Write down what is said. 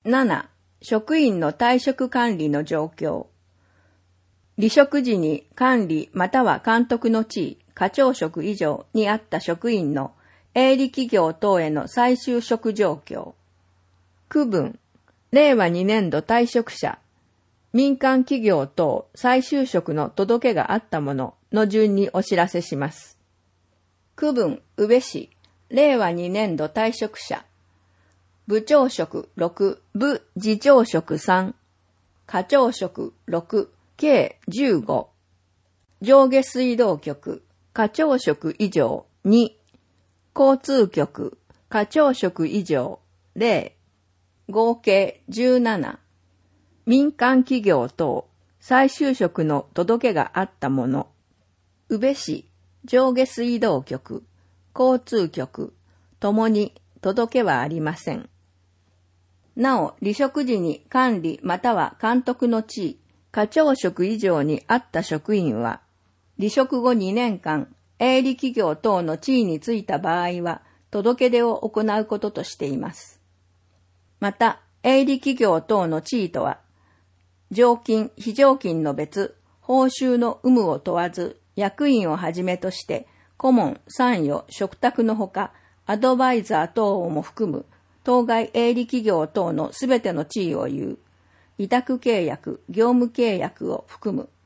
7、職員の退職管理の状況。離職時に管理または監督の地位、課長職以上にあった職員の営利企業等への再就職状況。区分、令和2年度退職者、民間企業等再就職の届けがあったものの順にお知らせします。区分、宇部市、令和2年度退職者、部長職6、部次長職3、課長職6、計15。上下水道局、課長職以上2、交通局、課長職以上0、合計17。民間企業等、再就職の届けがあったもの。宇部市、上下水道局、交通局、ともに届けはありません。なお、離職時に管理または監督の地位、課長職以上にあった職員は、離職後2年間、営利企業等の地位についた場合は、届け出を行うこととしています。また、営利企業等の地位とは、常勤、非常勤の別、報酬の有無を問わず、役員をはじめとして、顧問、参与、嘱託のほか、アドバイザー等をも含む、当該営利企業等のすべての地位を有、委託契約、業務契約を含む